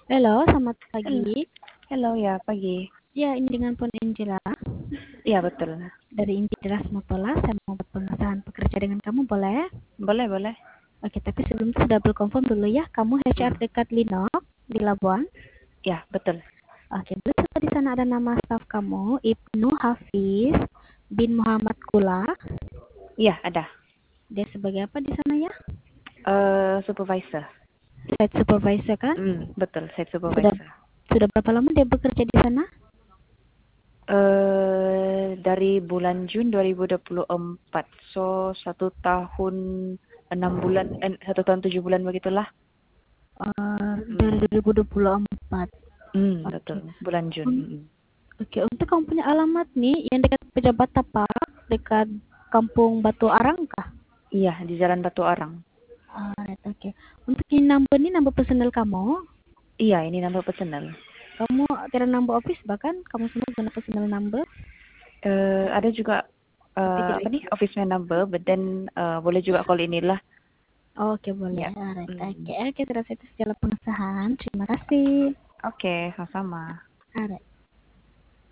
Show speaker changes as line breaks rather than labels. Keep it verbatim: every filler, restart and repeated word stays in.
Halo, selamat
Hel
pagi.
halo, ya, pagi.
Ya, ini dengan Pun Angela
Iya, betul.
dari Intiras Motola. Saya mau buat pengesahan pekerja dengan kamu, boleh?
Boleh boleh.
Oke, tapi sebelum itu sudah confirm dulu ya. Kamu H R
Hmm.
dekat Lino di Labuan.
Ya, betul.
Oke, betul di sana ada nama staf kamu, Ibnu Hafiz bin Muhammad Kula.
Iya, ada.
Dia sebagai apa di sana ya?
Eh, supervisor.
Site supervisor kan?
Hmm, betul, site
Sudah
supervisor.
sudah berapa lama dia bekerja di sana?
Eh, dari bulan Jun dua ribu dua puluh empat. So, satu tahun enam bulan, eh, satu tahun tujuh bulan begitulah.
Uh, dari
Hmm,
dua ribu dua puluh empat.
hmm, betul.
Oke.
Bulan Jun.
Un-
Hmm.
Oke, untuk kamu punya alamat nih yang dekat Pejabat Tapak, dekat Kampung Batu Arang kah?
Iya, di Jalan Batu Arang.
Alright, oke. Untuk ini number ini number personal kamu.
Iya, ini nama personal.
Kamu tidak number office bahkan kamu semua guna personal number.
Eh, ada juga
Tapi
eh,
tidak
apa nih office man number, but then eh, boleh juga call inilah.
Oke, boleh.
Ya.
Alright,
Hmm.
oke. Oke, terus itu segala pengesahan. Terima kasih.
Oke, sama-sama.
Alright.